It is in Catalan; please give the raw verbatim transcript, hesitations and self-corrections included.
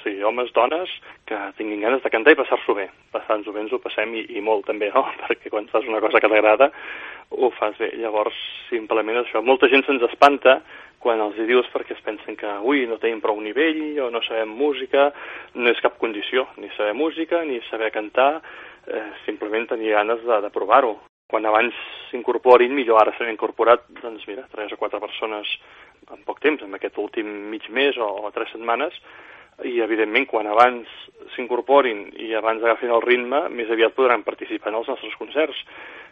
sigui, homes, dones, que tinguin ganes de cantar i passar-s'ho bé. Passar-nos-ho bé ens ho passem i, i molt també, no? Perquè quan fas una cosa que t'agrada ho fas bé. Llavors, simplement això, molta gent se'ns espanta quan els hi dius perquè es pensen que ui, no tenim prou nivell o no sabem música. No és cap condició, ni saber música, ni saber cantar, eh, simplement tenir ganes de, de provar-ho. Quan abans s'incorporin, millor ara s'han incorporat, doncs mira, tres o quatre persones en poc temps, en aquest últim mig mes o, o tres setmanes, i evidentment quan abans s'incorporin i abans agafin el ritme, més aviat podran participar en els nostres concerts.